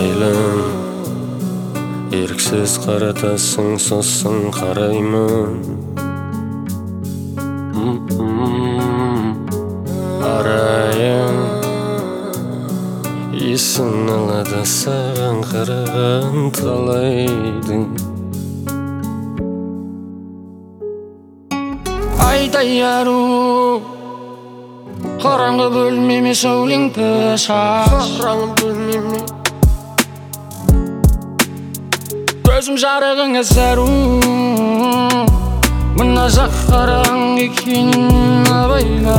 қарайлым, еріксіз қаратасың, сосын қараймын. Арайым есін алады саған қараған талайдың. Айдай ару қараңғы бөлмеме сәулең пышақ көзім жарығыңа зәру мына жақ қараң екенін абайла.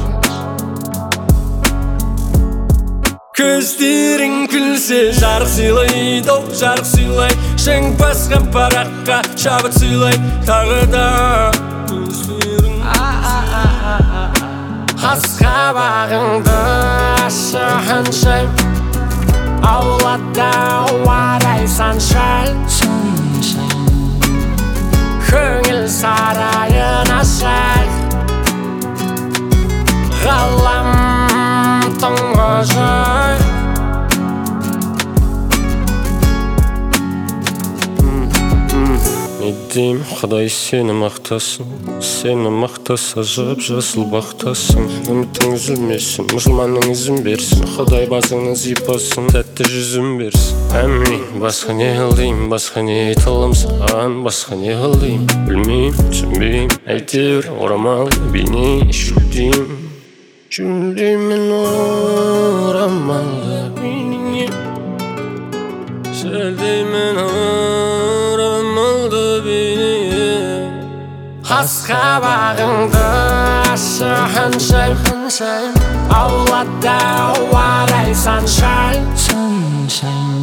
Көздерің күлсе жарық сыйлайды, жарық сыйлайды, жеңімпазған параққа шабыт сыйлайды. Тағы да көздерің қас қабағыңды ашығанша аулада уарайсан шал көңіл сарайын ашайық ғалам тұңғышы. Недейм, Құдай сені мақтасын, сені мақтаса жып-жасыл бақтасын. Үмітің үзілмесін, мұсылманның ізін берсін, Құдай басыңны зипасын, тәтті жүзін берсін. Әмін, басқа не қылдейм, басқа не айта алам саған, басқа не қылдейм, білмейм, түсінбейм. Әйтеуір орамал бейне шөлдейм, шөлдеймін орамалды бейне, шөлдеймін орамалды бейне. Қас қабағыңды ашығанша аулада уарайсан шал